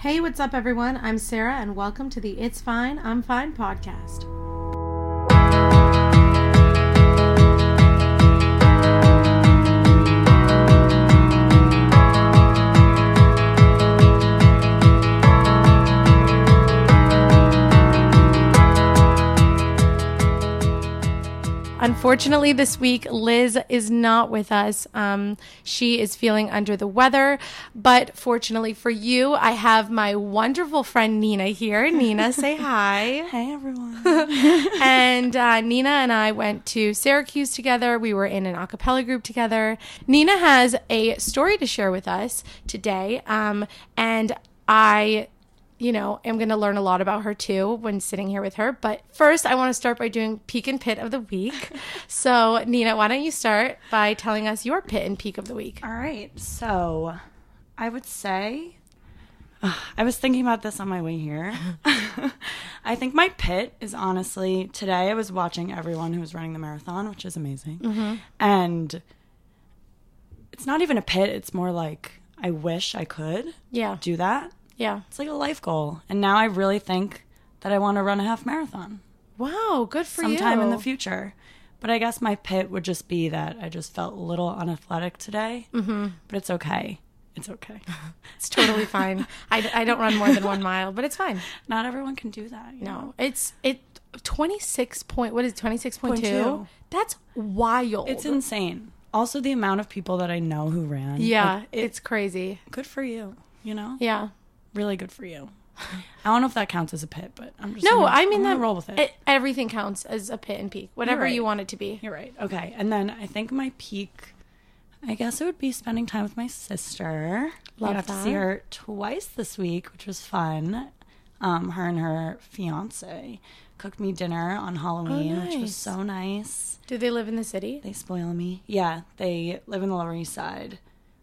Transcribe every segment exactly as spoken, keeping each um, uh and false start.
Hey, what's up, everyone? I'm Sarah, and welcome to the It's Fine, I'm Fine podcast. Unfortunately, this week, Liz is not with us. Um, she is feeling under the weather, but fortunately for you, I have my wonderful friend Nina here. Nina, say hi. Hey, everyone. And uh, Nina and I went to Syracuse together. We were in an a cappella group together. Nina has a story to share with us today, um, and I... you know, I'm going to learn a lot about her too when sitting here with her. But first, I want to start by doing Peak and Pit of the Week. So, Nina, why don't you start by telling us your Pit and Peak of the Week? All right. So, I would say, uh, I was thinking about this on my way here. I think my pit is honestly, today I was watching everyone who was running the marathon, which is amazing. Mm-hmm. And it's not even a pit. It's more like, I wish I could yeah. do that. Yeah. It's like a life goal. And now I really think that I want to run a half marathon. Wow, good for sometime you. Sometime in the future. But I guess my pit would just be that I just felt a little unathletic today. Mm-hmm. But it's okay. It's okay. It's totally fine. I, I don't run more than one mile, but it's fine. Not everyone can do that. You no. know? It's it twenty-six point, what is it, twenty-six point two? That's wild. It's insane. Also, the amount of people that I know who ran. Yeah, like, it, it's crazy. Good for you, you know? Yeah. Really good for you. I don't know if that counts as a pit, but I'm just no. gonna, I mean I'm that roll with it. it. Everything counts as a pit and peak, whatever right. you want it to be. You're right. Okay, and then I think my peak, I guess it would be spending time with my sister. Love I got that. to see her twice this week, which was fun. Um, her and her fiance cooked me dinner on Halloween, oh, nice. which was so nice. Do they live in the city? They spoil me. Yeah, they live in the Lower East Side.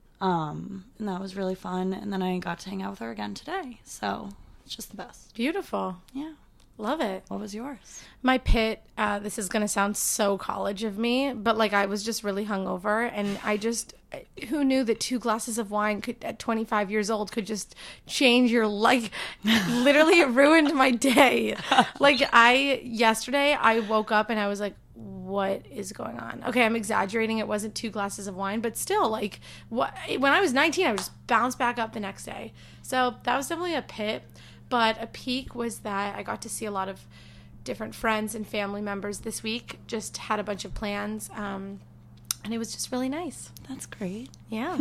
Um, and that was really fun. And then I got to hang out with her again today. So it's just the best. Beautiful. Yeah. Love it. What was yours? My pit, uh, this is going to sound so college of me, but like I was just really hungover, and I just, who knew that two glasses of wine could, at twenty-five years old, could just change your life. Literally, it ruined my day. Like I, yesterday, I woke up and I was like, what is going on? Okay, I'm exaggerating. It wasn't two glasses of wine, but still, like, what, when I was nineteen, I would just bounce back up the next day. So that was definitely a pit. But a peak was that I got to see a lot of different friends and family members this week. Just had a bunch of plans, um, and it was just really nice. That's great. Yeah.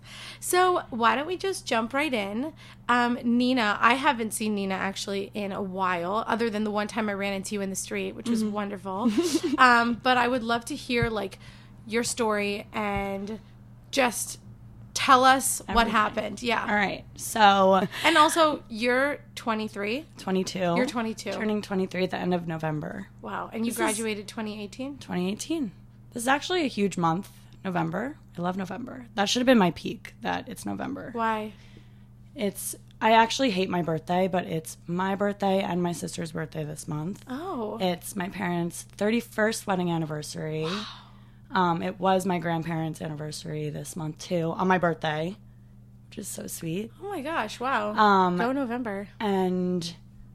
So why don't we just jump right in? Um, Nina, I haven't seen Nina actually in a while, other than the one time I ran into you in the street, which was mm-hmm. wonderful. um, but I would love to hear like your story and just tell us Everything. What happened. Yeah. All right. So. And also, you're twenty-three? twenty-two. You're twenty-two. Turning twenty-three at the end of November. Wow. And you this graduated twenty eighteen? twenty eighteen. This is actually a huge month, November. I love November. That should have been my peak, that it's November. Why? It's, I actually hate my birthday, but it's my birthday and my sister's birthday this month. Oh. It's my parents' thirty-first wedding anniversary. Wow. Um, it was my grandparents' anniversary this month, too, on my birthday, which is so sweet. Oh, my gosh. Wow. Um, Go November. And,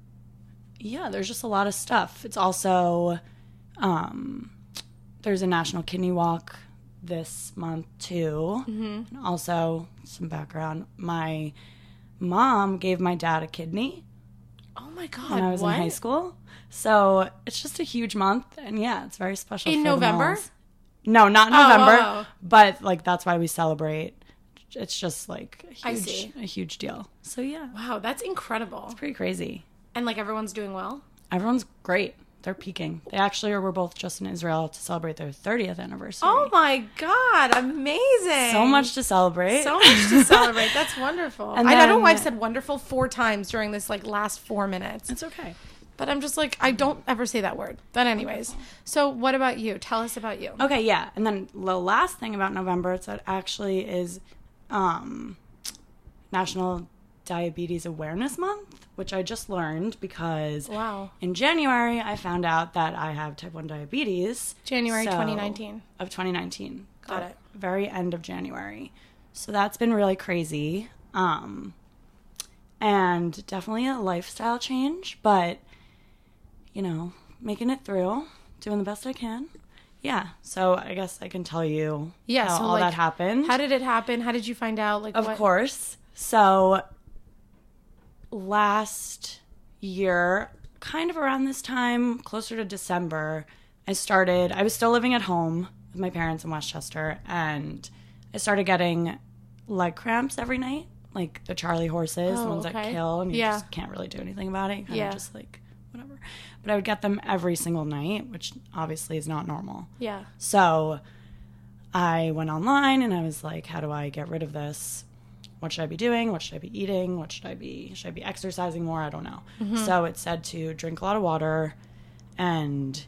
yeah, there's just a lot of stuff. It's also, um, there's a National Kidney Walk this month, too. Mm-hmm. And also, some background, my mom gave my dad a kidney. Oh, my God. When I was what? in high school. So, it's just a huge month, and, yeah, it's very special. In for November? No, not in oh, November, oh, oh. but like that's why we celebrate. It's just like a I huge, see. a huge deal. So yeah. Wow, that's incredible. It's pretty crazy. And like everyone's doing well? Everyone's great. They're peaking. They actually were both just in Israel to celebrate their thirtieth anniversary. Oh my God, amazing. So much to celebrate. So much to celebrate. That's wonderful. And I, then, I don't know why I've said wonderful four times during this like last four minutes. It's okay. But I'm just like, I don't ever say that word. But anyways, so what about you? Tell us about you. Okay, yeah. And then the last thing about November, it's that actually is um, National Diabetes Awareness Month, which I just learned because wow. in January I found out that I have type one diabetes. January so, twenty nineteen. Of twenty nineteen. Got it. Very end of January. So that's been really crazy. Um, and and definitely a lifestyle change, but, you know, making it through, doing the best I can. Yeah, so I guess I can tell you yeah, how so all like, that happened. How did it happen? How did you find out? Like, Of what? course. So last year, kind of around this time, closer to December, I started, I was still living at home with my parents in Westchester, and I started getting leg cramps every night, like the Charlie horses, Oh, the ones okay. that kill, and you Yeah. just can't really do anything about it. You kind Yeah. of just like, whatever. But I would get them every single night, which obviously is not normal. Yeah. So I went online and I was like, how do I get rid of this? What should I be doing? What should I be eating? What should I be, should I be exercising more? I don't know. Mm-hmm. So it said to drink a lot of water and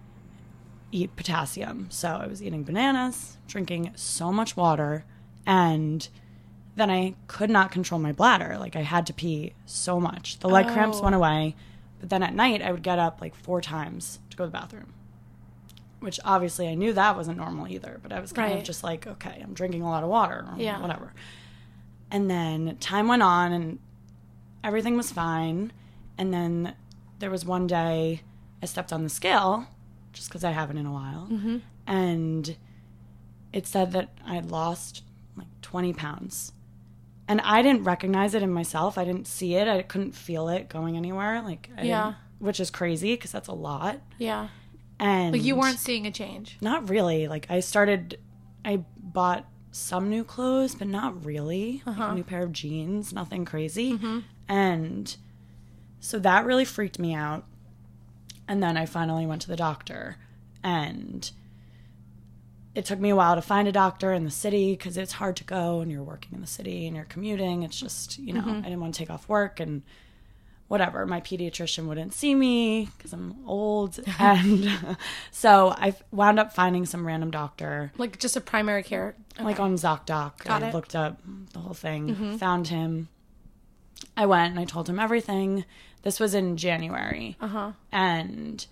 eat potassium. So I was eating bananas, drinking so much water, and then I could not control my bladder. Like I had to pee so much. The leg cramps Oh. went away, but then at night I would get up like four times to go to the bathroom, which obviously I knew that wasn't normal either, but I was kind Right. of just like, okay, I'm drinking a lot of water or Yeah. whatever. And then time went on and everything was fine. And then there was one day I stepped on the scale, just because I haven't in a while, Mm-hmm. and it said that I had lost like twenty pounds. And I didn't recognize it in myself. I didn't see it. I couldn't feel it going anywhere. Like, I Yeah. didn't- which is crazy because that's a lot. Yeah. And Like you weren't seeing a change. not really. Like I started, I bought some new clothes, but not really. Like Uh-huh. a new pair of jeans, nothing crazy. Mm-hmm. And so that really freaked me out. And then I finally went to the doctor, and it took me a while to find a doctor in the city because it's hard to go and you're working in the city and you're commuting. It's just, you know, Mhm. I didn't want to take off work and whatever. My pediatrician wouldn't see me because I'm old. And so I wound up finding some random doctor, Like just a primary care. like on ZocDoc. Got I it. looked up the whole thing, Mhm. found him. I went and I told him everything. This was in January. Uh-huh. And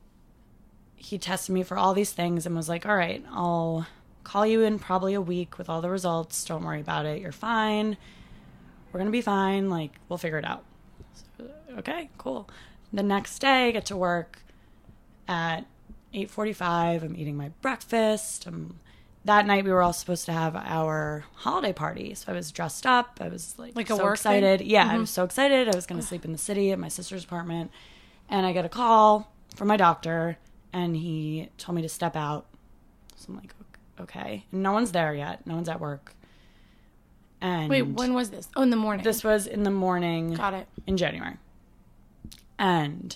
he tested me for all these things and was like, all right, I'll call you in probably a week with all the results. Don't worry about it. You're fine. We're going to be fine. Like, we'll figure it out. So, okay, cool. The next day, I get to work at eight forty-five. I'm eating my breakfast. I'm, that night, we were all supposed to have our holiday party. So I was dressed up. I was like, Like a so work thing? excited. Yeah, I Mhm. was so excited. I was going to sleep in the city at my sister's apartment. And I get a call from my doctor, and he told me to step out. So I'm like, okay. And no one's there yet. No one's at work. And Wait, when was this? Oh, in the morning. this was in the morning Got it. in January. And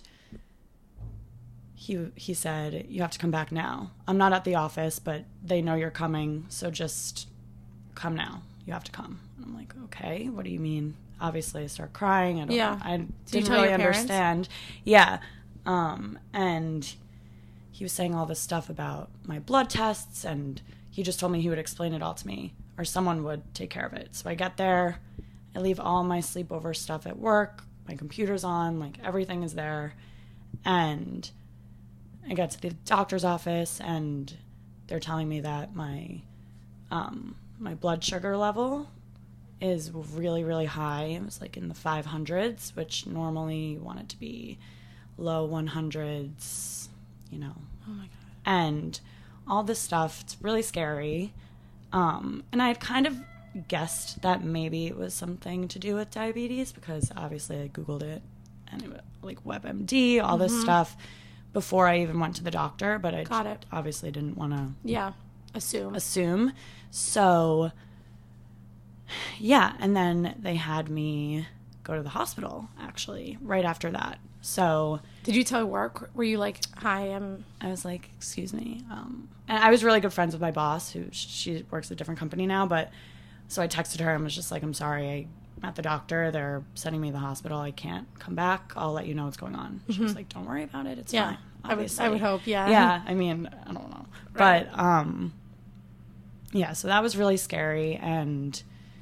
he he said, you have to come back now. I'm not at the office, but they know you're coming, so just come now. You have to come. And I'm like, okay, what do you mean? Obviously, I start crying. I don't Yeah. know. I you didn't tell really your parents? understand. Yeah. Um, and he was saying all this stuff about my blood tests, and he just told me he would explain it all to me, or someone would take care of it. So I get there, I leave all my sleepover stuff at work, my computer's on, like everything is there, and I get to the doctor's office, and they're telling me that my um, my blood sugar level is really, really high. It was like in the five hundreds, which normally you want it to be low one hundreds, you know. Oh my God. And all this stuff, it's really scary. Um, and I had kind of guessed that maybe it was something to do with diabetes because obviously I Googled it and it was like WebMD, all this Mhm. stuff before I even went to the doctor, but I Got j- it. obviously didn't want to Yeah. Assume. assume. So, yeah. And then they had me go to the hospital actually right after that. So Did you tell work? Were you like, hi, I'm... I was like, excuse me. Um, and I was really good friends with my boss, who she works at a different company now. But so I texted her and was just like, I'm sorry, I'm at the doctor. They're sending me to the hospital. I can't come back. I'll let you know what's going on. She was like, don't worry about it. It's Yeah. fine. I would, Obviously. I would hope, yeah. Yeah. I mean, I don't know. Right. But, um, yeah, so that was really scary. And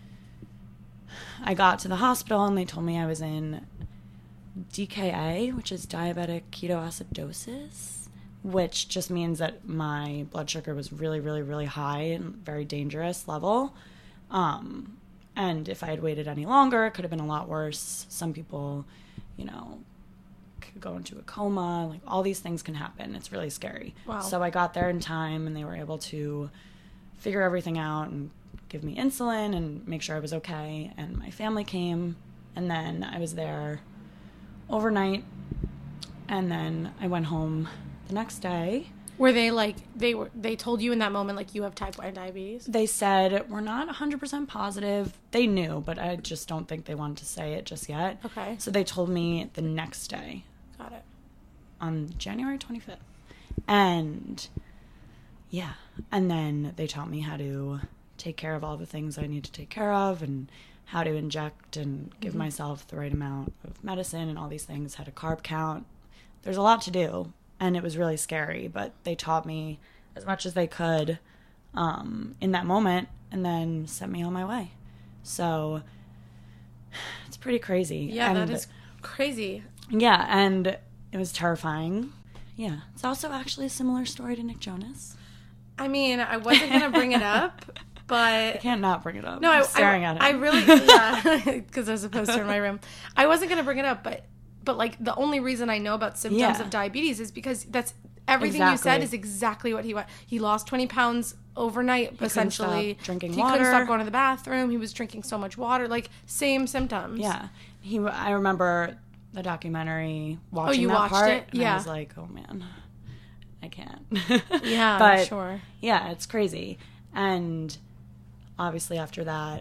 I got to the hospital and they told me I was in D K A, which is diabetic ketoacidosis, which just means that my blood sugar was really, really, really high and very dangerous level. Um, And if I had waited any longer, it could have been a lot worse. Some people, you know, could go into a coma. Like, all these things can happen. It's really scary. Wow. So I got there in time, and they were able to figure everything out and give me insulin and make sure I was okay. And my family came, and then I was there overnight, and then I went home the next day. Were they like, they were, they told you in that moment, like, you have type one diabetes? They said, we're not one hundred percent positive. They knew, but I just don't think they wanted to say it just yet. Okay. So they told me the next day. Got it. On January twenty-fifth. And, yeah. And then they taught me how to take care of all the things I need to take care of, and how to inject and give mm-hmm. myself the right amount of medicine and all these things, how to carb count. There's a lot to do. And it was really scary, but they taught me as much as they could um, in that moment, and then sent me on my way. So it's pretty crazy. Yeah, and, that is crazy. Yeah, and it was terrifying. Yeah. It's also actually a similar story to Nick Jonas. I mean, I wasn't going to bring it up, but... I can't not bring it up. No, I'm I, staring I, at it. I really... Yeah, because there's a poster in my room. I wasn't going to bring it up, but... But, like, the only reason I know about symptoms Yeah. of diabetes is because that's everything Exactly. you said is exactly what he wa- he lost twenty pounds overnight, He essentially. couldn't stop drinking he water. couldn't stop going to the bathroom. He was drinking so much water. Like, same symptoms. Yeah. He. I remember the documentary, watching you that watched part, it? and Yeah. I was like, oh, man, I can't. Yeah, but, sure. Yeah, it's crazy. And obviously after that,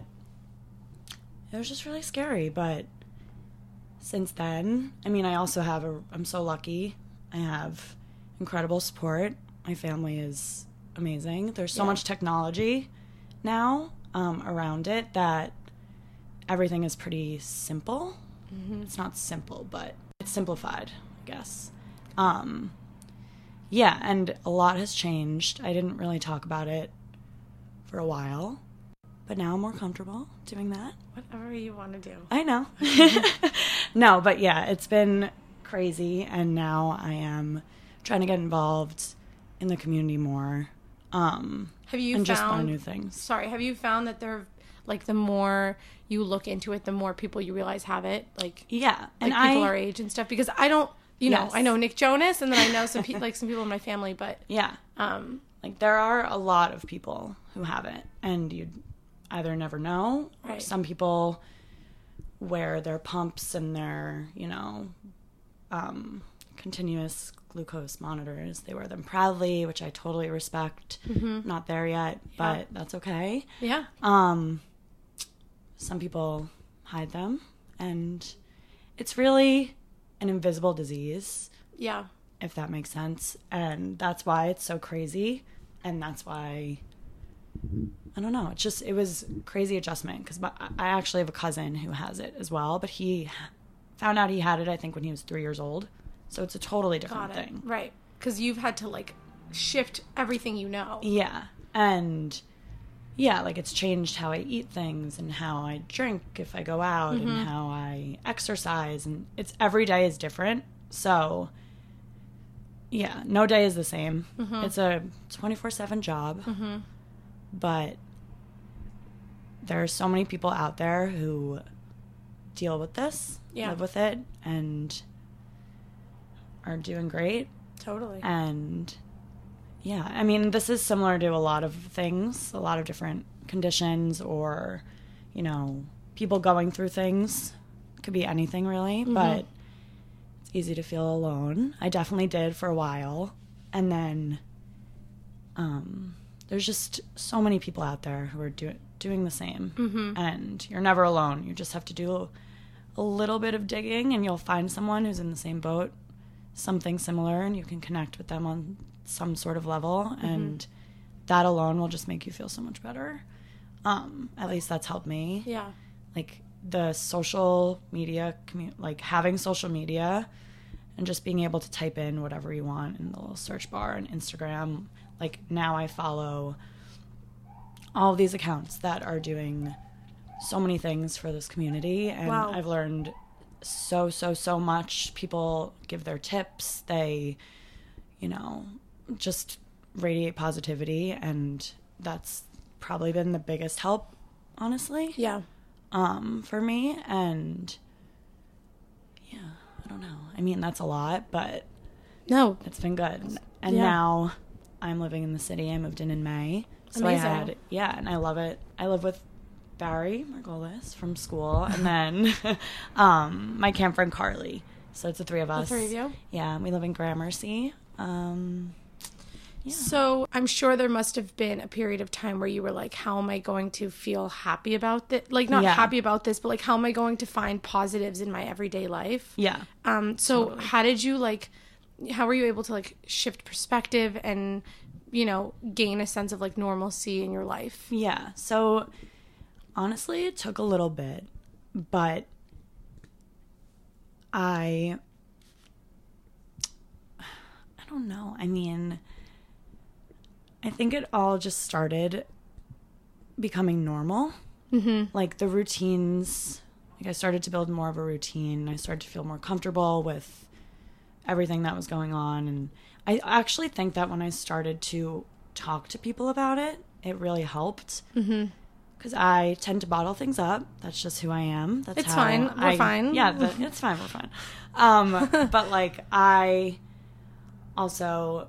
it was just really scary, but... Since then, I mean, I also have a, I'm so lucky. I have incredible support. My family is amazing. There's so Yeah. much technology now um, around it that everything is pretty simple. Mm-hmm. It's not simple, but it's simplified, I guess. Um, yeah, and a lot has changed. I didn't really talk about it for a while, but now I'm more comfortable doing that. Whatever you want to do. I know. No, but yeah, it's been crazy, and now I am trying to get involved in the community more. Um, have you and found, just learn new things. Sorry, have you found that there, like, the more you look into it, the more people you realize have it? Like, yeah, like and people I, our age and stuff. Because I don't, you know, Yes. I know Nick Jonas, and then I know some people, like some people in my family, but yeah, um, like there are a lot of people who have it, and you'd either never know, or Right. some people wear their pumps and their, you know, um, continuous glucose monitors. They wear them proudly, which I totally respect. Mm-hmm. Not there yet, Yeah. but that's okay. yeah, Um, some people hide them, and it's really an invisible disease, yeah, if that makes sense. And that's why it's so crazy, and that's why... I don't know. It's just, it was crazy adjustment, because I actually have a cousin who has it as well, but he found out he had it, I think, when he was three years old. So it's a totally different got it. thing. Right. Because you've had to, like, shift everything you know. Yeah. And yeah, like it's changed how I eat things and how I drink if I go out Mm-hmm. and how I exercise. And it's every day is different. So yeah, no day is the same. Mm-hmm. It's a twenty-four seven job. Mm-hmm. But there are so many people out there who deal with this, Yeah. live with it, and are doing great. Totally. And yeah, I mean, this is similar to a lot of things, a lot of different conditions, or, you know, people going through things. It could be anything really, Mm-hmm. but it's easy to feel alone. I definitely did for a while. And then um, there's just so many people out there who are do- doing the same. Mm-hmm. And you're never alone. You just have to do a little bit of digging, and you'll find someone who's in the same boat, something similar, and you can connect with them on some sort of level. Mm-hmm. And that alone will just make you feel so much better. Um, at least that's helped me. Yeah. Like the social media, commu- like having social media and just being able to type in whatever you want in the little search bar and Instagram. Like now I follow all of these accounts that are doing so many things for this community. And Wow. I've learned so, so, so much. People give their tips. They, you know, just radiate positivity. And that's probably been the biggest help, honestly. Yeah. um, for me. And yeah, I don't know. I mean, that's a lot, but No. it's been good. And Yeah. now I'm living in the city. I moved in in May. So Amazing. I had, yeah, and I love it. I live with Barry Margolis from school, and then um, my camp friend Carly. So it's the three of us. The three of you? Yeah, we live in Gramercy. Um, yeah. So I'm sure there must have been a period of time where you were like, how am I going to feel happy about this? Like, not Yeah. happy about this, but like, how am I going to find positives in my everyday life? Yeah. Um, so Totally. how did you like, how were you able to like shift perspective and, you know, gain a sense of like normalcy in your life? Yeah. So honestly, it took a little bit, but I I don't know. I mean, I think it all just started becoming normal. Mm-hmm. Like the routines, like I started to build more of a routine. I started to feel more comfortable with everything that was going on. And I actually think that when I started to talk to people about it, it really helped. Mm-hmm. Because I tend to bottle things up. That's just who I am. That's It's how fine. We're I- fine. Yeah, the, it's fine. We're fine. Um, but like I also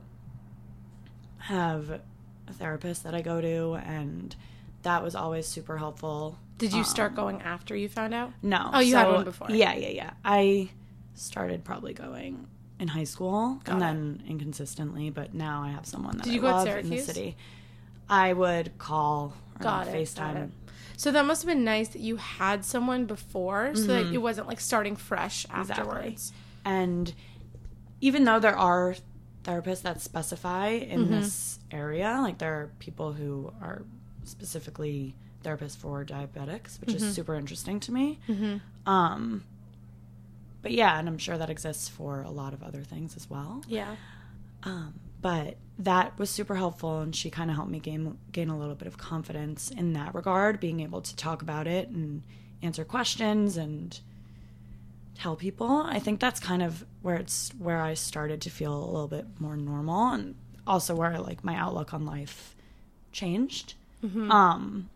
have a therapist that I go to, and that was always super helpful. Did you Um, start going after you found out? No. Oh, you had So, one before. Yeah, yeah, yeah. I started probably going in high school Got and it. then inconsistently, but now I have someone that Did I you go to love in the Syracuse? city. I would call or Got it. FaceTime. Got it. So that must have been nice that you had someone before, so that Mhm. it wasn't like starting fresh Exactly. afterwards. And even though there are therapists that specify in Mm-hmm. this area, like there are people who are specifically therapists for diabetics, which Mm-hmm. is super interesting to me. Mm-hmm. Um, but yeah, and I'm sure that exists for a lot of other things as well. Yeah. Um, but that was super helpful, and she kind of helped me gain gain a little bit of confidence in that regard, being able to talk about it and answer questions and tell people. I think that's kind of where it's where I started to feel a little bit more normal, and also where like my outlook on life changed. Mm-hmm. Um,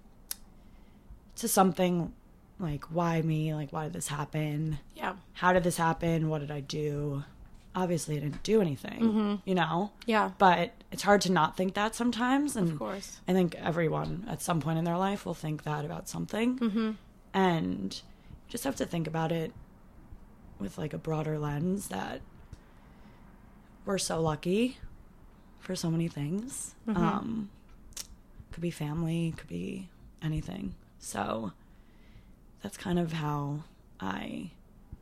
to something like, why me? Like, why did this happen? Yeah. How did this happen? What did I do? Obviously, I didn't do anything, Mm-hmm. you know? Yeah. But it's hard to not think that sometimes. And Of course. I think everyone at some point in their life will think that about something. Mm-hmm. And you just have to think about it with like a broader lens that we're so lucky for so many things. Mhm. Um, could be family, could be anything. So that's kind of how I,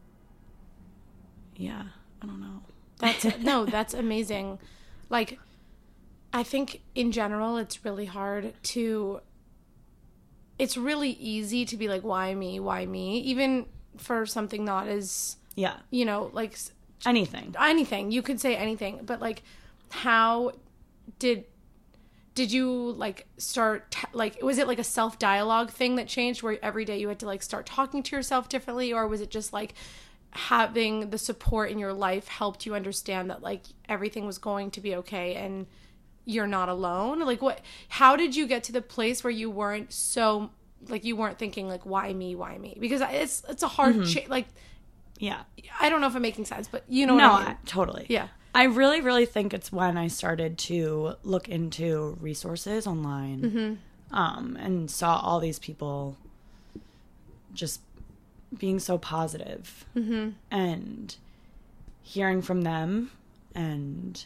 yeah, I don't know. That's no, that's amazing. Like, I think in general, it's really hard to. It's really easy to be like, why me? Why me? Even for something not as, Yeah, you know, like s- anything. anything. You could say anything, but like, how did did you like start t- like was it like a self dialogue thing that changed where every day you had to like start talking to yourself differently, or was it just like having the support in your life helped you understand that like everything was going to be okay and you're not alone? Like what how did you get to the place where you weren't so like you weren't thinking like why me why me because it's it's a hard Mm-hmm. cha- like Yeah. I don't know if I'm making sense, but you know No, what I mean. I- totally. Yeah. I really, really think it's when I started to look into resources online Mm-hmm. um, and saw all these people just being so positive Mm-hmm. and hearing from them. And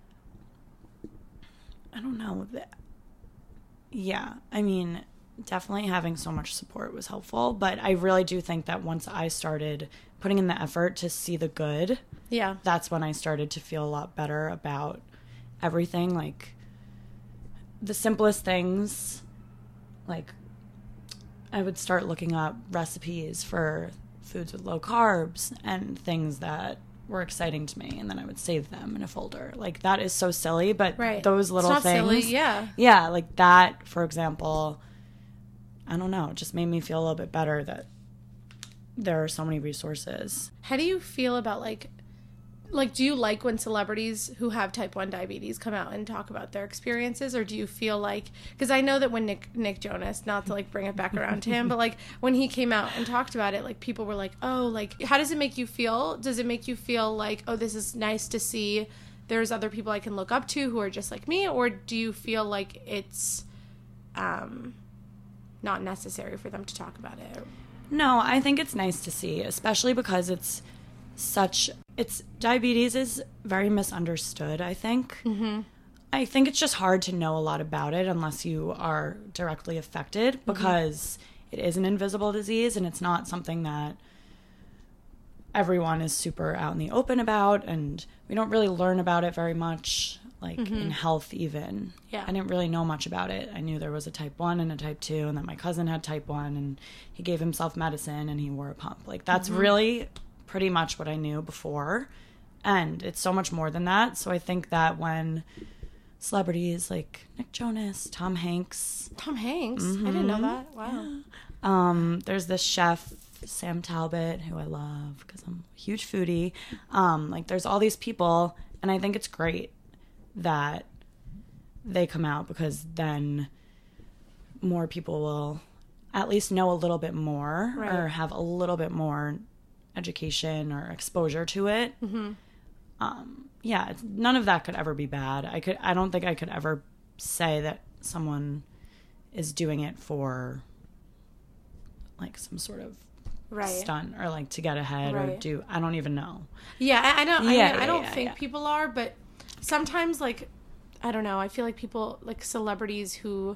I don't know. that- Yeah, I mean, definitely having so much support was helpful. But I really do think that once I started putting in the effort to see the good, Yeah. that's when I started to feel a lot better about everything. Like the simplest things, like I would start looking up recipes for foods with low carbs and things that were exciting to me, and then I would save them in a folder. Like that is so silly, but Right. those little it's not things, silly, yeah. yeah, like that, for example, I don't know, it just made me feel a little bit better that there are so many resources. How do you feel about like like, do you like when celebrities who have type one diabetes come out and talk about their experiences, or do you feel like, because I know that when Nick Nick Jonas, not to like bring it back around to him, but like when he came out and talked about it, like people were like, oh, like how does it make you feel? Does it make you feel like, oh, this is nice to see there's other people I can look up to who are just like me, or do you feel like it's um not necessary for them to talk about it? No, I think it's nice to see, especially because it's such, it's, diabetes is very misunderstood, I think. Mm-hmm. I think it's just hard to know a lot about it unless you are directly affected, because mm-hmm. it is an invisible disease and it's not something that everyone is super out in the open about, and we don't really learn about it very much, like mm-hmm. in health even. Yeah. I didn't really know much about it. I knew there was a type one and a type two, and that my cousin had type one, and he gave himself medicine and he wore a pump. Like, that's mm-hmm. really pretty much what I knew before, and it's so much more than that. So I think that when celebrities like Nick Jonas, Tom Hanks, Tom Hanks, mm-hmm. I didn't know that. Wow. Yeah. Um, there's this chef Sam Talbot who I love because I'm a huge foodie. Um, like there's all these people, and I think it's great that they come out, because then more people will at least know a little bit more, right. or have a little bit more education or exposure to it. Mm-hmm. Um, yeah, it's, none of that could ever be bad. I could, I don't think I could ever say that someone is doing it for like some sort of right. stunt, or like to get ahead, right. or do, I don't even know. Yeah, I, I don't, yeah, I, yeah, I don't yeah, think yeah. people are, but sometimes like, I don't know, I feel like people, like celebrities who,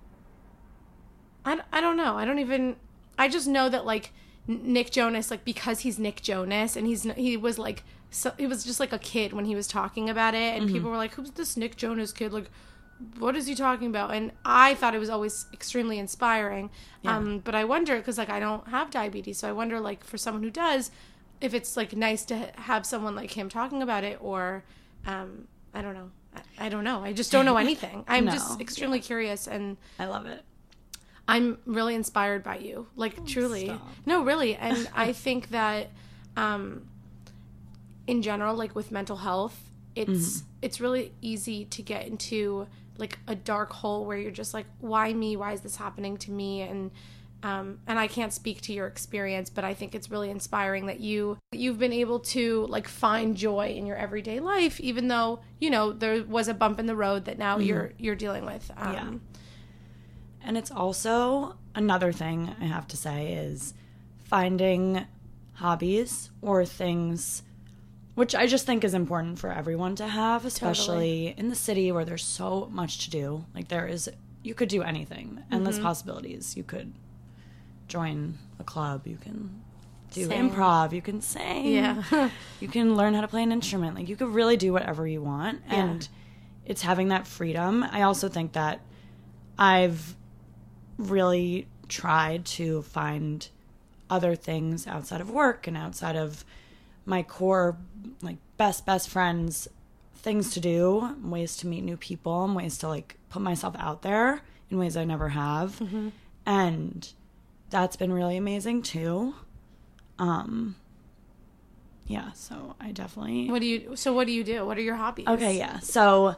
I, I don't know, I don't even, I just know that like, Nick Jonas, like, because he's Nick Jonas, and he's he was like, so he was just like a kid when he was talking about it, and mm-hmm. people were like, who's this Nick Jonas kid, like, what is he talking about? And I thought it was always extremely inspiring. Yeah. Um but I wonder, because like I don't have diabetes, so I wonder, like, for someone who does, if it's like nice to have someone like him talking about it, or um I don't know I, I don't know I just don't know anything. I'm no. just extremely yeah. curious, and I love it. I'm really inspired by you, like, oh, truly. Stop. No, really. And I think that um, in general, like with mental health, it's mm-hmm. it's really easy to get into like a dark hole where you're just like, why me? Why is this happening to me? And um, and I can't speak to your experience, but I think it's really inspiring that you you've been able to like find joy in your everyday life, even though, you know, there was a bump in the road that now mm-hmm. you're you're dealing with. Um, yeah. And it's also, another thing I have to say is finding hobbies or things, which I just think is important for everyone to have, especially totally. in the city where there's so much to do. Like there is, you could do anything, endless mm-hmm. possibilities. You could join a club, you can do sing. improv, you can sing, yeah. you can learn how to play an instrument. Like you could really do whatever you want. Yeah. And it's having that freedom. I also think that I've really tried to find other things outside of work and outside of my core, like best best friends, things to do, ways to meet new people, and ways to like put myself out there in ways I never have. Mm-hmm. And that's been really amazing too. Um yeah, so I definitely What do you so what do you do? What are your hobbies? Okay, yeah. So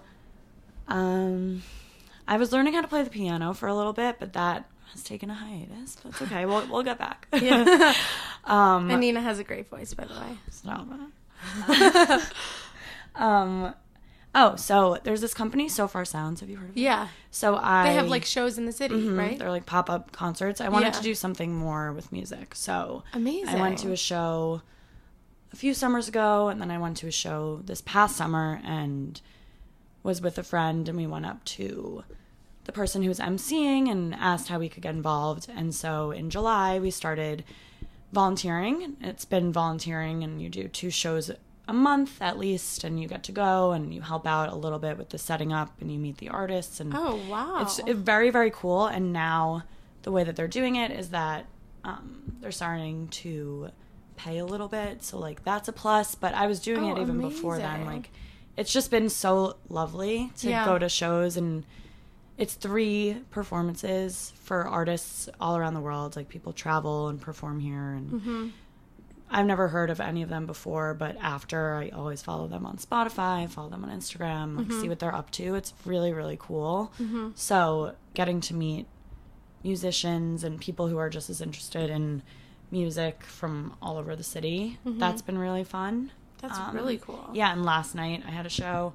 um I was learning how to play the piano for a little bit, but that has taken a hiatus. That's okay. We'll we'll get back. Yeah. um, and Nina has a great voice, by the way. Stop it. um, oh, so there's this company, So Far Sounds. Have you heard of it? Yeah. So I they have like shows in the city, mm-hmm, right? They're like pop up concerts. I wanted yeah. to do something more with music, so amazing. I went to a show a few summers ago, and then I went to a show this past summer, and was with a friend, and we went up to the person who was emceeing and asked how we could get involved. And so in July, we started volunteering. It's been volunteering, and you do two shows a month at least, and you get to go and you help out a little bit with the setting up, and you meet the artists. And oh, wow. It's very, very cool. And now the way that they're doing it is that um, they're starting to pay a little bit. So, like, that's a plus. But I was doing oh, it even amazing. before then. Like, it's just been so lovely to yeah. go to shows, and it's three performances for artists all around the world. Like, people travel and perform here, and mm-hmm. I've never heard of any of them before, but after, I always follow them on Spotify, follow them on Instagram, like, mm-hmm. see what they're up to. It's really, really cool. Mm-hmm. So getting to meet musicians and people who are just as interested in music from all over the city, mm-hmm. that's been really fun. That's um, really cool. Yeah, and last night I had a show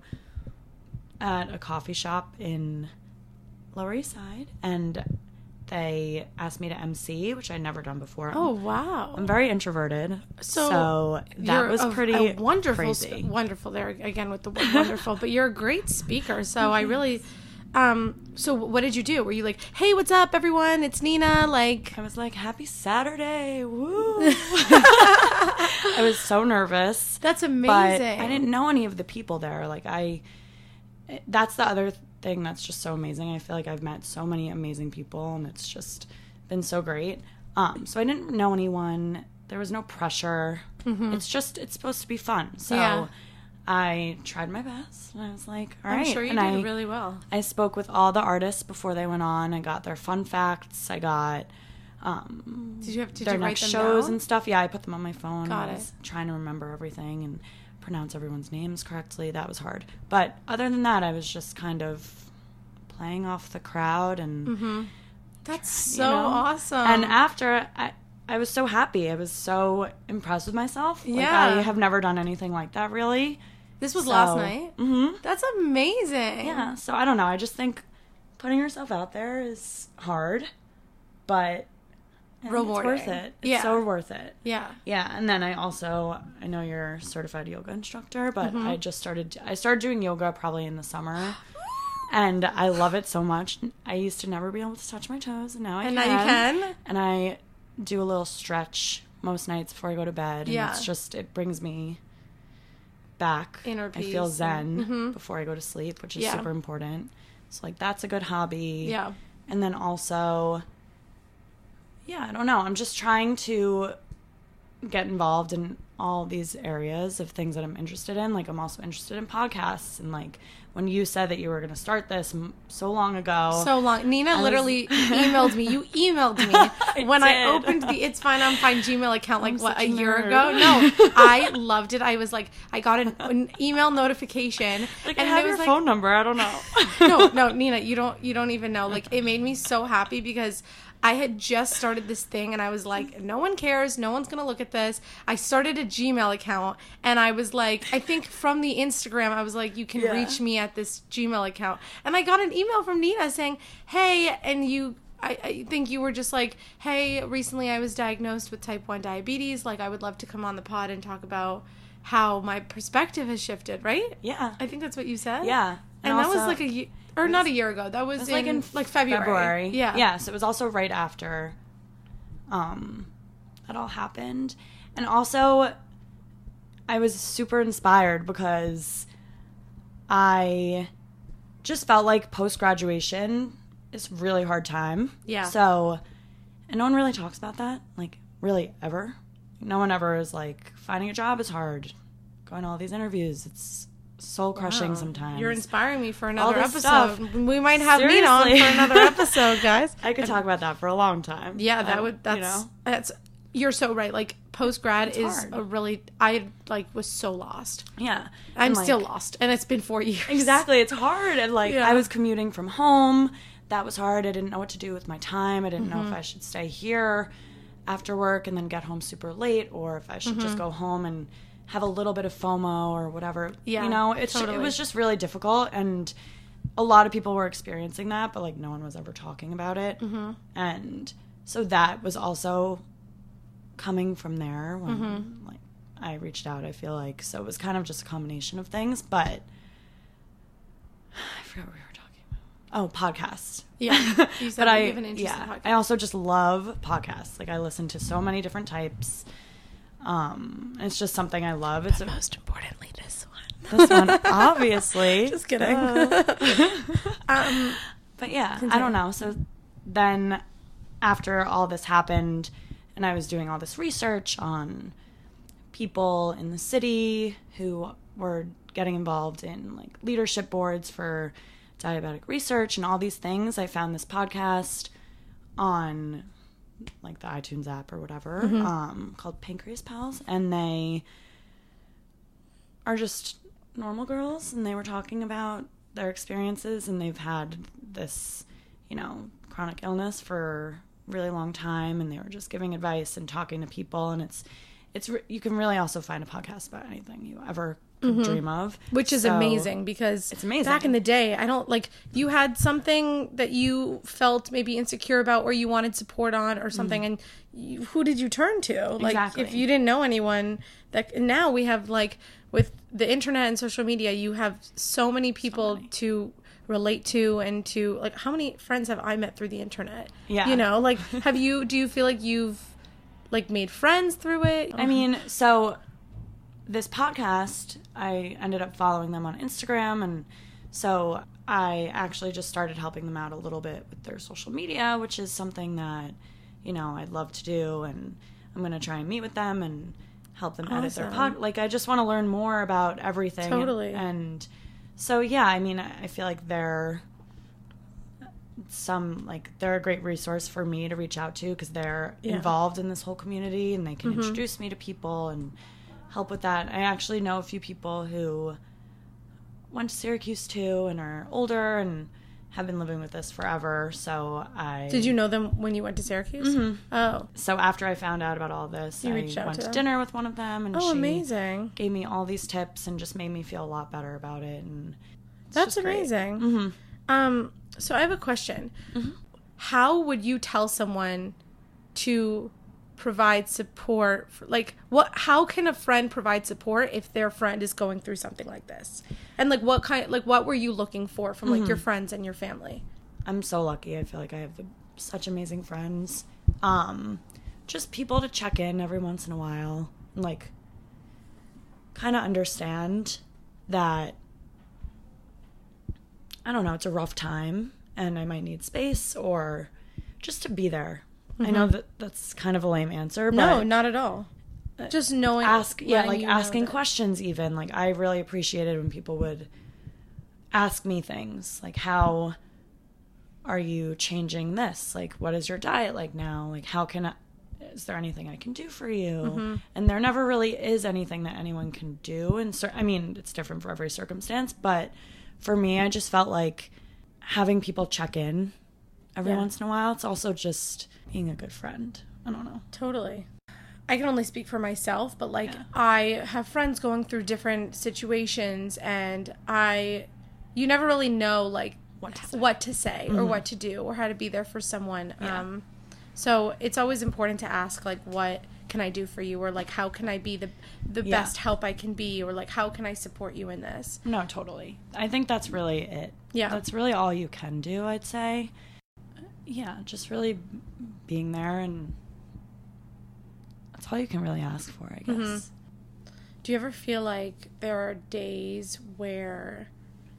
at a coffee shop in Lower East Side, and they asked me to M C, which I'd never done before. Oh, wow. I'm very introverted, so, so that you're was a, pretty a wonderful, crazy. Sp- wonderful there, again, with the word wonderful, but you're a great speaker, so I really... Um, so what did you do? Were you like, hey, what's up, everyone? It's Nina. Like, I was like, happy Saturday. Woo. I was so nervous. That's amazing. But I didn't know any of the people there. Like, I, that's the other thing that's just so amazing. I feel like I've met so many amazing people, and it's just been so great. Um, so I didn't know anyone. There was no pressure. Mm-hmm. It's just, it's supposed to be fun. So yeah. I tried my best, and I was like, all right. I'm sure you and did I, really well. I spoke with all the artists before they went on. I got their fun facts. I got um, did you have, did their you write next them shows down? and stuff. Yeah, I put them on my phone. Got I was it. trying to remember everything and pronounce everyone's names correctly. That was hard. But other than that, I was just kind of playing off the crowd. and mm-hmm. That's so you know? awesome. And after, I, I was so happy. I was so impressed with myself. Yeah. Like, I have never done anything like that, really. This was so, last night? Mm-hmm. That's amazing. Yeah, so I don't know. I just think putting yourself out there is hard, but rewarding. It's worth it. It's yeah. so worth it. Yeah. Yeah, and then I also, I know you're a certified yoga instructor, but mm-hmm. I just started, I started doing yoga probably in the summer, and I love it so much. I used to never be able to touch my toes, and now I and can. And now you can. And I do a little stretch most nights before I go to bed, and yeah. it's just, it brings me back. Inner peace. I feel zen mm-hmm. before I go to sleep, which is yeah. super important. So, like, that's a good hobby. Yeah. And then also, yeah, I don't know. I'm just trying to get involved in all these areas of things that I'm interested in. Like, I'm also interested in podcasts. And, like, when you said that you were going to start this so long ago. So long. Nina I literally was... emailed me. You emailed me I when did. I opened the It's Fine, I'm Fine Gmail account, like, I'm what, a a year nerd. ago? No. I loved it. I was like, I got an, an email notification. Like, and I have it was your like, phone number. I don't know. no, no, Nina, you don't, you don't even know. Like, it made me so happy because I had just started this thing, and I was like, no one cares. No one's going to look at this. I started a Gmail account, and I was like, I think from the Instagram, I was like, you can yeah. reach me at this Gmail account. And I got an email from Nina saying, hey, and you, I, I think you were just like, hey, recently I was diagnosed with type one diabetes. Like, I would love to come on the pod and talk about how my perspective has shifted, right? Yeah. I think that's what you said. Yeah. And, and that was like a year. Or was, not a year ago. That was, was in, like in like February. February. Yeah. Yeah, so it was also right after um, that all happened. And also, I was super inspired because I just felt like post-graduation is a really hard time. Yeah. So, and no one really talks about that, like, really ever. No one ever is like, finding a job is hard. Going to all these interviews, it's soul crushing wow. sometimes. You're inspiring me for another episode. Stuff. We might have Seriously. Nina on for another episode, guys. I could talk about that for a long time. Yeah, that I, would. That's. You know? That's. You're so right. Like, post grad is hard. a really. I like was so lost. Yeah, I'm like, still lost, and it's been four years. Exactly, it's hard, and like yeah. I was commuting from home. That was hard. I didn't know what to do with my time. I didn't mm-hmm. know if I should stay here after work and then get home super late, or if I should mm-hmm. just go home and have a little bit of FOMO or whatever. Yeah, you know, it's totally. It was just really difficult, and a lot of people were experiencing that, but like no one was ever talking about it. Mm-hmm. And so that was also coming from there when mm-hmm. like I reached out. I feel like so it was kind of just a combination of things, but I forgot what we were talking about. Oh, podcasts. Yeah, you said but I you have an interest yeah, in podcasts. I also just love podcasts. Like I listen to so many different types. Um, it's just something I love. But it's a, most importantly, this one. This one, obviously. Just kidding. Uh. um, but yeah, continue. I don't know. So then, after all this happened, and I was doing all this research on people in the city who were getting involved in like leadership boards for diabetic research and all these things, I found this podcast on like the iTunes app or whatever, Mm-hmm. um, called Pancreas Pals, and they are just normal girls, and they were talking about their experiences, and they've had this, you know, chronic illness for a really long time, and they were just giving advice and talking to people, and it's it's re- you can really also find a podcast about anything you ever could Mm-hmm. dream of, Which is So, amazing because it's amazing. back in the day, I don't like you had something that you felt maybe insecure about or you wanted support on or something. And you, who did you turn to? Like Exactly. if you didn't know anyone that and now we have like with the internet and social media, you have so many people many. to relate to and to like how many friends have I met through the internet? Yeah. You know, like have you do you feel like you've like made friends through it? I mean, so this podcast, I ended up following them on Instagram, and so I actually just started helping them out a little bit with their social media, which is something that, you know, I'd love to do, and I'm going to try and meet with them and help them edit their Awesome. pod. Like, I just want to learn more about everything. Totally. And so, yeah, I mean, I feel like they're some, like, they're a great resource for me to reach out to because they're Yeah. involved in this whole community, and they can Mm-hmm. introduce me to people and help with that. I actually know a few people who went to Syracuse too and are older and have been living with this forever. So I Did you know them when you went to Syracuse? Mhm. Oh. So after I found out about all this, You I reached out went to to them? dinner with one of them, and Oh, she amazing. gave me all these tips and just made me feel a lot better about it. And it's That's just great. amazing. Mhm. Um, so I have a question. Mhm. How would you tell someone to provide support for, like what how can a friend provide support if their friend is going through something like this? And like what kind like what were you looking for from like your friends and your family? I'm so lucky. I feel like I have the, such amazing friends. Um, just people to check in every once in a while, and like kind of understand that, I don't know, it's a rough time and I might need space, or just to be there. I know that that's kind of a lame answer, but No, not at all. Just knowing ask yeah letting like you know asking that- questions. Even like I really appreciated when people would ask me things like, how are you changing this, like what is your diet like now, like how can I, is there anything I can do for you? Mm-hmm. And there never really is anything that anyone can do, and cer- I mean it's different for every circumstance, but for me I just felt like having people check in every Yeah. once in a while, it's also just being a good friend. I don't know. Totally. I can only speak for myself, but like Yeah. I have friends going through different situations, and I, you never really know like What to say. what to say or what to do or how to be there for someone. Yeah. Um, so it's always important to ask like, what can I do for you, or like how can I be the the Yeah. best help I can be, or like how can I support you in this? No, totally. I think that's really it. Yeah. That's really all you can do, I'd say. Yeah, just really being there, and that's all you can really ask for, I guess. Mhm. Do you ever feel like there are days where,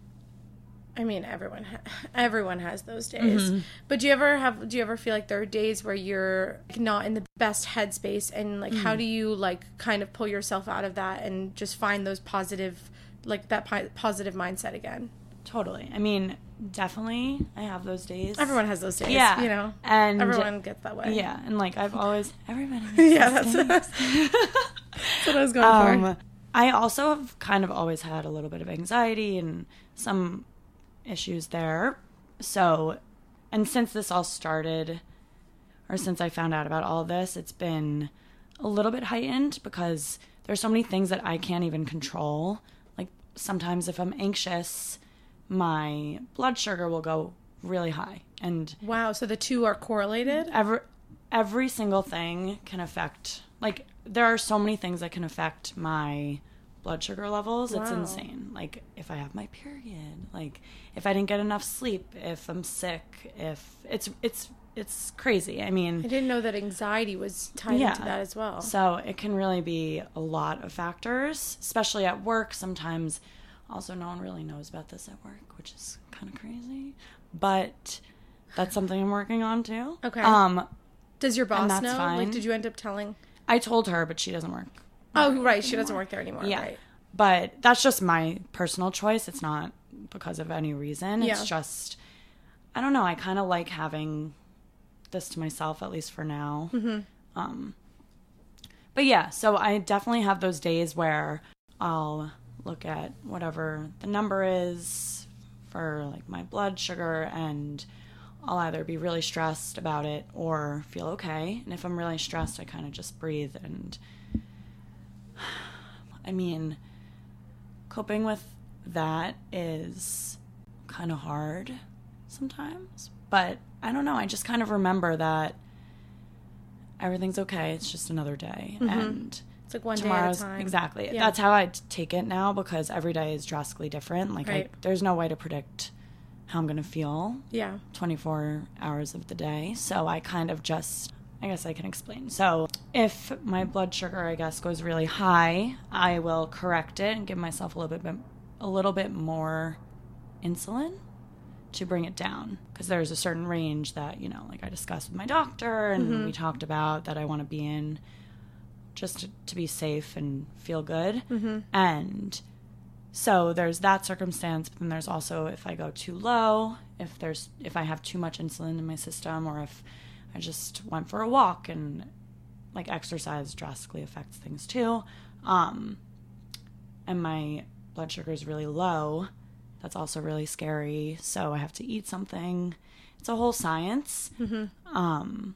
I mean, everyone ha- everyone has those days, Mhm. but do you ever have do you ever feel like there are days where you're like, not in the best headspace, and like how do you like kind of pull yourself out of that and just find those positive, like that pi- positive mindset again? Totally. I mean, definitely I have those days. Everyone has those days, Yeah. you know. And Everyone gets that way. Yeah, and like I've always everybody has Yeah, those that's- days. That's what I was going um, for. I also have kind of always had a little bit of anxiety and some issues there. So, and since this all started, or since I found out about all of this, it's been a little bit heightened because there's so many things that I can't even control. Like sometimes if I'm anxious, my blood sugar will go really high, and Wow, so the two are correlated? every every single thing can affect, like there are so many things that can affect my blood sugar levels. It's Wow. insane. Like if I have my period, like if I didn't get enough sleep, if I'm sick, if it's it's it's crazy. I mean, I didn't know that anxiety was tied Yeah. into that as well. so it can really be a lot of factors, especially at work. Sometimes also no one really knows about this at work, which is kind of crazy, but that's something I'm working on too. Okay. Um, Does your boss that's know? fine. Like, did you end up telling? I told her, but she doesn't work. Oh, right. She doesn't work there anymore. Yeah. Right. But that's just my personal choice. It's not because of any reason. It's Yeah. just, I don't know. I kind of like having this to myself, at least for now. Mm-hmm. Um, but yeah, so I definitely have those days where I'll look at whatever the number is for like my blood sugar, and I'll either be really stressed about it or feel okay. And if I'm really stressed, I kind of just breathe. And I mean, coping with that is kind of hard sometimes, but I don't know. I just kind of remember that everything's okay. It's just another day. Mm-hmm. And it's like one tomorrow's, day at a time. Exactly. Yeah. That's how I take it now, because every day is drastically different. Like, Right. I, there's no way to predict how I'm going to feel Yeah. twenty-four hours of the day. So I kind of just, I guess I can explain. So if my blood sugar, I guess, goes really high, I will correct it and give myself a little bit, a little bit more insulin to bring it down, because there's a certain range that, you know, like I discussed with my doctor, and Mm-hmm. we talked about that I want to be in just to, to be safe and feel good. Mm-hmm. And so there's that circumstance, but then there's also if I go too low, if there's if I have too much insulin in my system, or if I just went for a walk, and like exercise drastically affects things too. Um, and my blood sugar is really low. That's also really scary. So I have to eat something. It's a whole science. Mm-hmm. Um,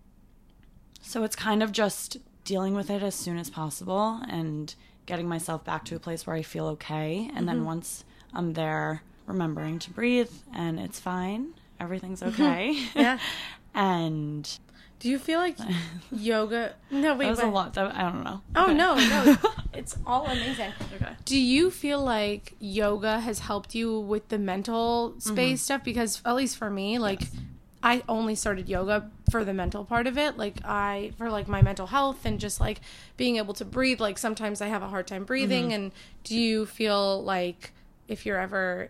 so it's kind of just dealing with it as soon as possible and getting myself back to a place where I feel okay. And then once I'm there, remembering to breathe, and it's fine. Everything's okay. Yeah. And Do you feel like yoga? No, wait. that was a wait. lot. That, I don't know. Oh, Okay. no, no. It's all amazing. Okay. Do you feel like yoga has helped you with the mental space stuff? Because at least for me, like, Yes. I only started yoga for the mental part of it. Like, I, for like my mental health and just like being able to breathe. Like, sometimes I have a hard time breathing. And do you feel like if you're ever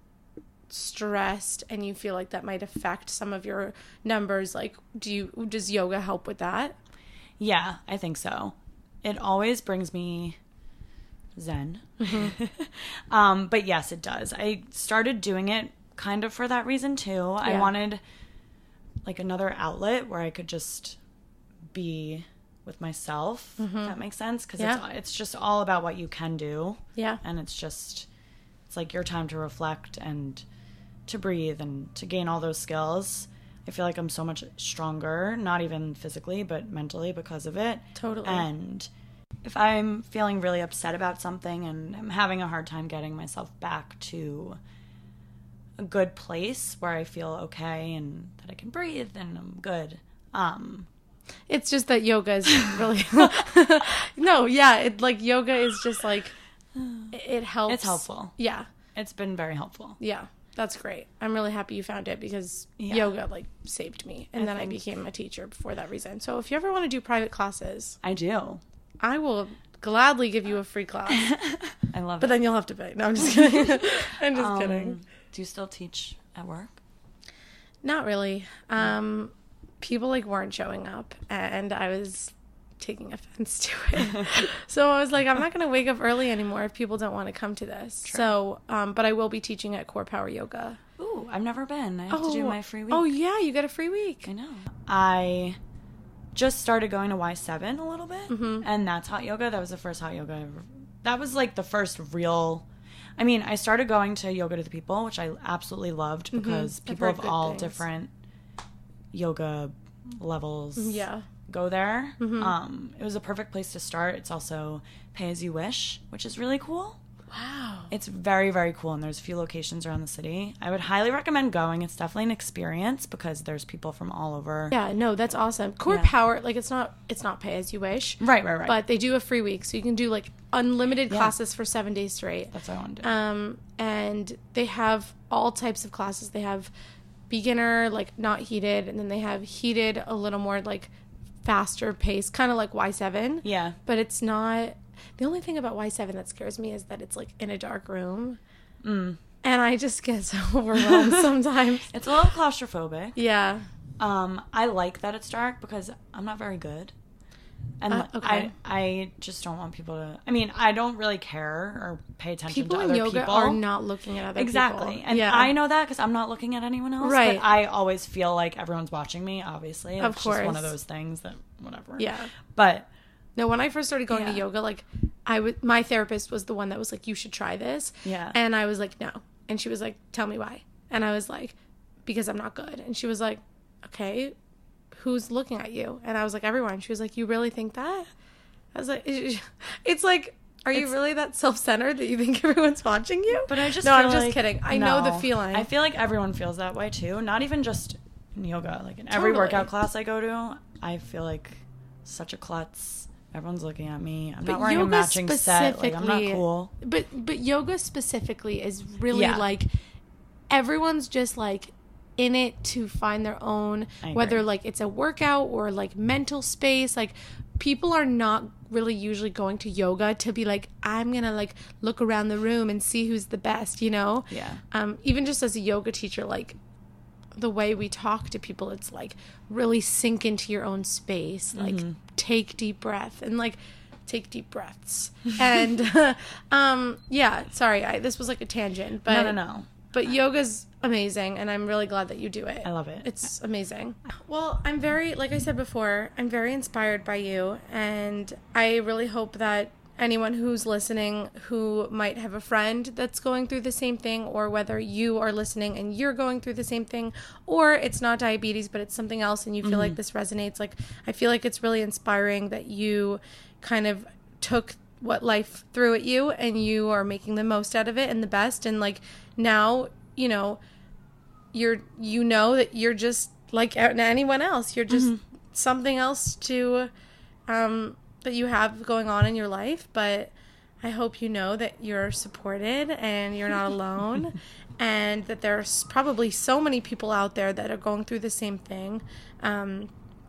stressed and you feel like that might affect some of your numbers, like, do you, does yoga help with that? Yeah, I think so. It always brings me zen. um, but yes, it does. I started doing it kind of for that reason too. I Yeah. wanted like another outlet where I could just be with myself, if that makes sense. Because Yeah. it's, it's just all about what you can do. Yeah. And it's just, it's like your time to reflect and to breathe and to gain all those skills. I feel like I'm so much stronger, not even physically, but mentally because of it. Totally. And if I'm feeling really upset about something and I'm having a hard time getting myself back to a good place where I feel okay and that I can breathe and I'm good. Um, It's just that yoga is really no, yeah, it like yoga is just like it, it helps. it's helpful. Yeah, It's been very helpful. yeah, that's great. I'm really happy you found it because Yeah. yoga like saved me, and I then I think- became a teacher for that reason. So if you ever want to do private classes, I do. I will gladly give you a free class, I love but it. then you'll have to pay. No, I'm just kidding. I'm just Um, kidding. Do you still teach at work? Not really. Um, people like weren't showing up, and I was taking offense to it. So I was like, I'm not going to wake up early anymore if people don't want to come to this. True. So, um, but I will be teaching at Core Power Yoga. Ooh, I've never been. I have to do my free week. Oh yeah, you get a free week. I know. I just started going to Y seven a little bit, Mhm. and that's hot yoga. That was the first hot yoga I ever. That was like the first real. I mean, I started going to Yoga to the People, which I absolutely loved because I've people heard of good all things. different yoga levels Yeah. go there. Mhm. Um, it was a perfect place to start. It's also pay as you wish, which is really cool. Wow. It's very, very cool, and there's a few locations around the city. I would highly recommend going. It's definitely an experience because there's people from all over. Yeah, no, that's awesome. Core Yeah. Power, like it's not it's not pay as you wish. Right, right, right. But they do a free week, so you can do like unlimited Yeah. classes for seven days straight. That's what I want to do. Um, and they have all types of classes. They have beginner, like not heated, and then they have heated, a little more like faster pace, kind of like Y seven. yeah. But it's not. The only thing about Y seven that scares me is that it's like in a dark room, Mm. and I just get so overwhelmed sometimes. It's a little claustrophobic. Yeah. Um, I like that it's dark because I'm not very good And Uh, like, okay. I I just don't want people to. I mean, I don't really care or pay attention People to in other yoga people. are not looking at other exactly. people. And yeah. I know that because I'm not looking at anyone else. Right. But I always feel like everyone's watching me. Obviously, it's Of just one course. of those things that whatever. Yeah. But No, when I first started going Yeah. to yoga, like I would, my therapist was the one that was like, "You should try this." Yeah. And I was like, "No," and she was like, "Tell me why." And I was like, "Because I'm not good." And she was like, "Okay, who's looking at you?" And I was like, "Everyone." She was like, "You really think that?" I was like, "It's like, are you It's- really that self-centered that you think everyone's watching you?" But I just no, feel I'm just like- kidding. I know the no. feeling. I feel like everyone feels that way too. Not even just in yoga. Like in every Totally. workout class I go to, I feel like such a klutz. Everyone's looking at me. I'm not wearing a yoga matching set. Like I'm not specifically- cool. But but yoga specifically is really Yeah. like everyone's just like in it to find their own, I agree. whether like it's a workout or like mental space. Like people are not really usually going to yoga to be like, I'm gonna like look around the room and see who's the best, you know? Yeah. Um, even just as a yoga teacher, like the way we talk to people, it's like really sink into your own space, like Mm-hmm. take deep breath and like take deep breaths. and um, yeah, sorry, I, this was like a tangent, but no, no, no. but yoga's amazing, and I'm really glad that you do it. I love it. It's amazing. Well, I'm very, like I said before, I'm very inspired by you, and I really hope that anyone who's listening who might have a friend that's going through the same thing, or whether you are listening and you're going through the same thing, or it's not diabetes, but it's something else, and you feel Mm-hmm. like this resonates. Like, I feel like it's really inspiring that you kind of took what life threw at you and you are making the most out of it and the best. And like now, you know, you're, you know that you're just like anyone else. You're just Mm-hmm. something else to, um, that you have going on in your life. But I hope you know that you're supported and you're not alone, and that there's probably so many people out there that are going through the same thing. Um,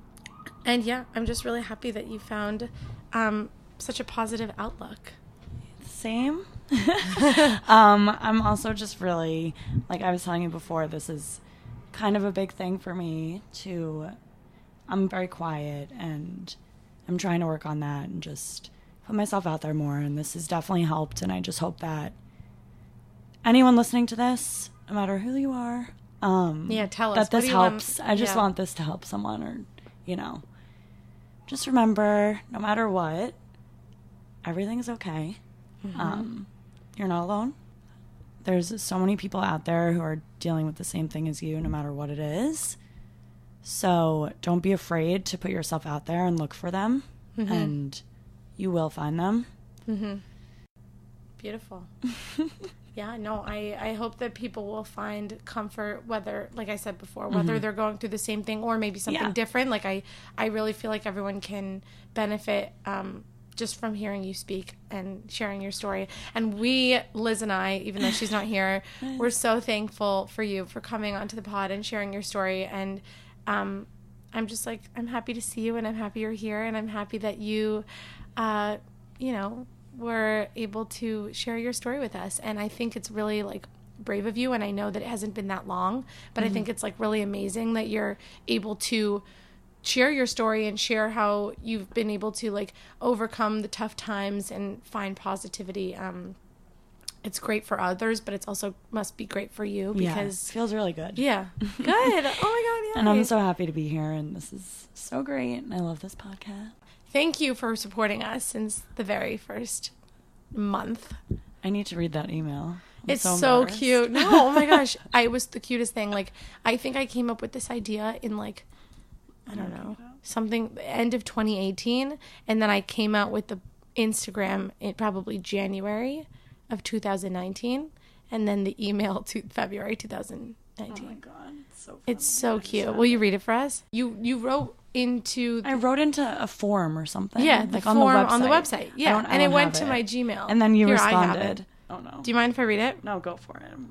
and yeah, I'm just really happy that you found um, such a positive outlook. Same. um, I'm also just really, like I was telling you before, this is kind of a big thing for me to, I'm very quiet and I'm trying to work on that and just put myself out there more. And this has definitely helped. And I just hope that anyone listening to this, no matter who you are, um, Yeah, tell us. that What this do you want- helps. I just yeah. want this to help someone, or, you know, just remember, no matter what, everything's okay. Mm-hmm. Um, you're not alone. There's so many people out there who are dealing with the same thing as you, no matter what it is. So don't be afraid to put yourself out there and look for them, Mm-hmm. and you will find them. Mm-hmm. Beautiful. Yeah, no, I, I hope that people will find comfort, whether, like I said before, whether they're going through the same thing or maybe something Yeah. different. Like I, I really feel like everyone can benefit um, just from hearing you speak and sharing your story. And we, Liz and I, even though she's not here, we're so thankful for you for coming onto the pod and sharing your story. And um, I'm just like, I'm happy to see you, and I'm happy you're here, and I'm happy that you, uh, you know, were able to share your story with us. And I think it's really like brave of you, and I know that it hasn't been that long, but I think it's like really amazing that you're able to share your story and share how you've been able to like overcome the tough times and find positivity. Um, it's great for others, but it's also must be great for you Yeah, it because feels really good. yeah, good. Oh my god, yeah. And I'm so happy to be here, and this is so great, and I love this podcast. Thank you for supporting us since the very first month. I need to read that email. I'm It's so, embarrassed. cute. No, oh my gosh. I it was the cutest thing. Like, I think I came up with this idea in like, I don't know, something, end of twenty eighteen. And then I came out with the Instagram in probably January of two thousand nineteen. And then the email to February two thousand nineteen. Oh my god, it's so funny. It's so I just cute. have Will you it. read it for us? You you wrote into I wrote into a form or something. yeah, the like form on the website. on the website. I Yeah, don't- I and it don't went have to my Gmail. And then you Here, I have responded. it. Oh no. Do you mind if I read it? No, go for it.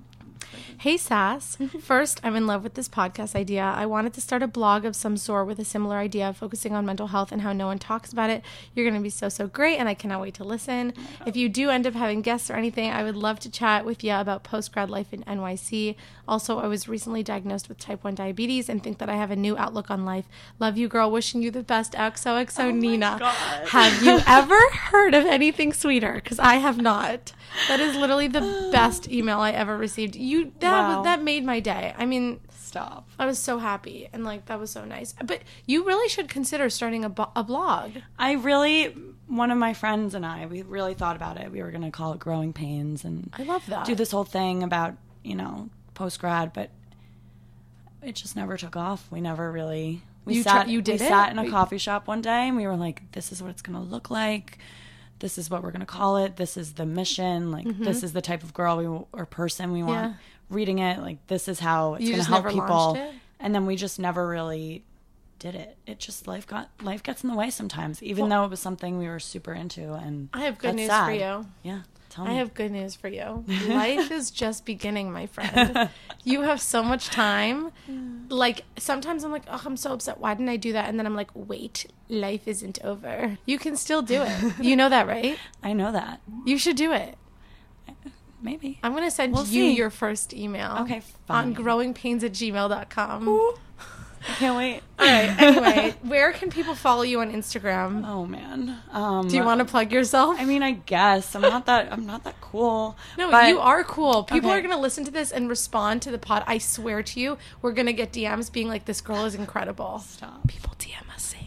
Hey, Sass. First, I'm in love with this podcast idea. I wanted to start a blog of some sort with a similar idea, focusing on mental health and how no one talks about it. You're going to be so, so great, and I cannot wait to listen. If you do end up having guests or anything, I would love to chat with you about post-grad life in N Y C. Also, I was recently diagnosed with type one diabetes and think that I have a new outlook on life. Love you, girl. Wishing you the best. X O X O, Oh Nina. God. Have you ever heard of anything sweeter? Because I have not. That is literally the best email I ever received. You that Wow. was, that made my day. I mean, Stop. I was so happy, and like that was so nice. But you really should consider starting a, bo- a blog. I really, one of my friends and I, we really thought about it. We were going to call it Growing Pains and I love that. do this whole thing about, you know, post-grad, but it just never took off. We never really... We You sat, tr- you did we it? sat in a coffee shop one day and we were like, this is what it's going to look like. This is what we're going to call it. This is the mission. Like, Mm-hmm. this is the type of girl we w- or person we want Yeah. reading it. Like, this is how it's You going to just help never people. launched it? And then we just never really did it. It just, life got, life gets in the way sometimes, even though it was something we were super into. And I have good that's news sad. for you. Yeah. Tell I me. have good news for you. Life is just beginning, my friend. You have so much time. Like, sometimes I'm like, oh, I'm so upset. Why didn't I do that? And then I'm like, wait, life isn't over. You can still do it. You know that, right? I know that. You should do it. Maybe. I'm going to send We'll you see. your first email. Okay, On fine. growingpains at gmail dot com. Ooh. I can't wait. All right. Anyway, where can people follow you on Instagram? Oh man. Um, Do you want to plug yourself? I mean, I guess I'm not that. I'm not that cool. No, but you are cool. People Okay. are going to listen to this and respond to the pod. I swear to you, we're going to get D Ms being like, this girl is incredible. Stop. People D M us saying.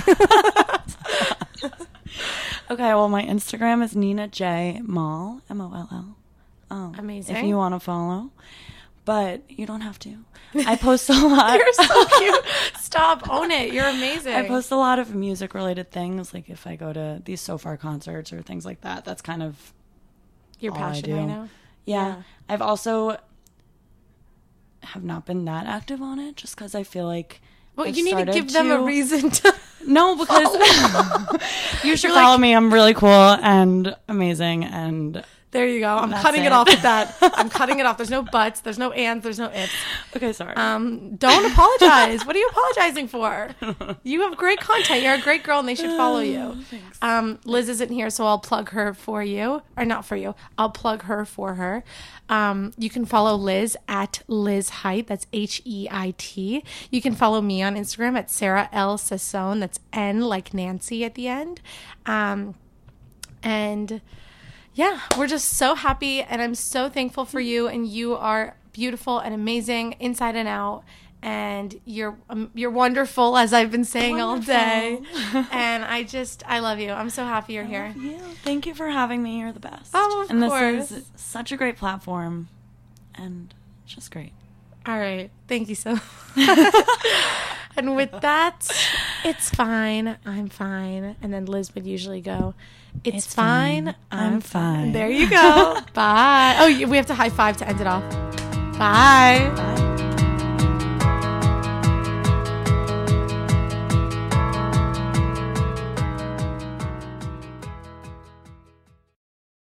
Okay. Well, my Instagram is Nina J Mall M O L L. Um, Amazing. If you want to follow, but you don't have to. I post a lot. You're so cute. Stop. Own it. You're amazing. I post a lot of music related things, like if I go to these So Far concerts or things like that. That's kind of You're all I passionate do. right now. Yeah. Yeah. I've also have not been that active on it just because I feel like Well, I've you need to started give them a to- reason to. No, because you should You're like- follow me. I'm really cool and amazing, and There you go. I'm That's cutting it. it. off with that. I'm cutting it off. There's no buts. There's no ands. There's no ifs. okay, sorry. Um, don't apologize. What are you apologizing for? You have great content. You're a great girl, and they should follow you. Thanks. Um, Liz isn't here, so I'll plug her for you, or not for you. I'll plug her for her. Um, you can follow Liz at Liz Height. That's H E I T. You can follow me on Instagram at Sarah L Sassone. That's N like Nancy at the end. Um, and yeah, we're just so happy, and I'm so thankful for you, and you are beautiful and amazing inside and out, and you're um, you're wonderful, as I've been saying Wonderful. all day, and I just I love you. I'm so happy you're here. Yeah, thank you for having me. You're the best. Oh, of and this course. is such a great platform, and it's just great. All right, thank you so. And with that, it's fine. I'm fine. And then Liz would usually go, "It's, It's fine. fine. I'm, I'm fine. fine." There you go. Bye. Oh, we have to high five to end it off. Bye. Bye.